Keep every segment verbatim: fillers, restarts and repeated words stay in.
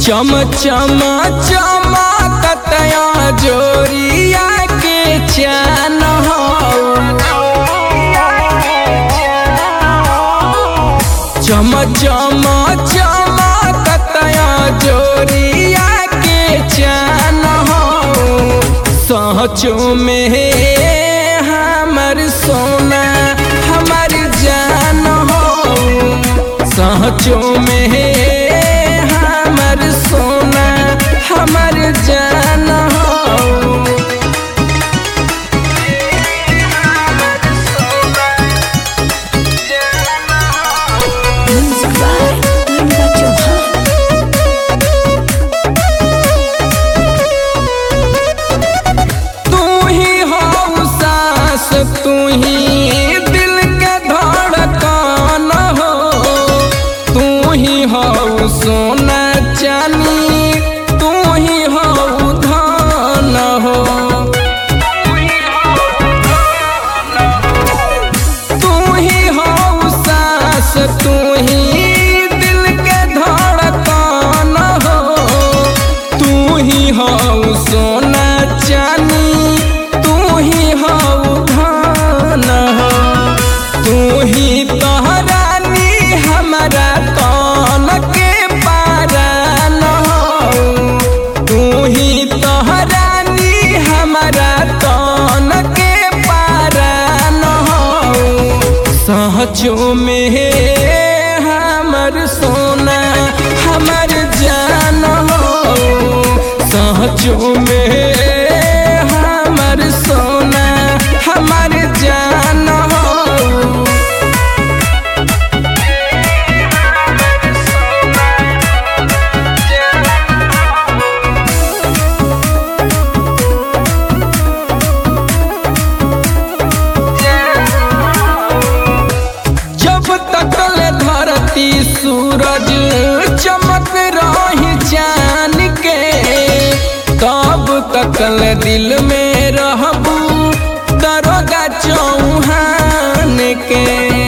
चम चम चमकतया जोरिया के चान चम चम चमकतया जोरिया के चान सहचो में हमर सोना हमर जान हो सहचो में हमर सोना हमर जान हो तू ही दिल के धड़कन हो तू ही हो सोना चानी तू ही हो धन हो तू ही हो सास तू ही दिल के धड़कन हो तू ही हो सोना चानी तू ही हो तू ही तोहरानी हमारा तन के पारान हो तू ही तोहरानी हमारा तन के पारान हो सहचो में हमर सोना हमर जान हो सहचो में हमर सोना हमर जान हो धरती सूरज चमक रही चान के तब तकल दिल में रहबू दरोगा चौहान के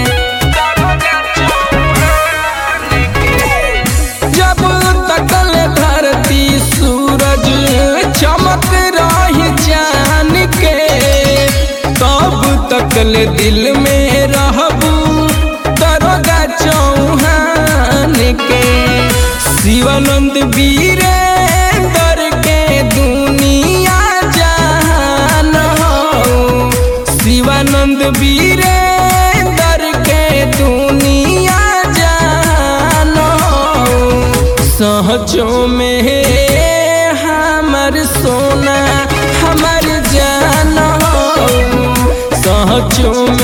जब तकल धरती सूरज चमक रही चान के तब तकल दिल में रहबू दरोगा चौहान के शिवानंद वीरेंद्र के दुनिया जहान हो शिवानंद वीरेंद्र के दुनिया जहान हो सहचो में हमर सोना हमर जान हो सहचो में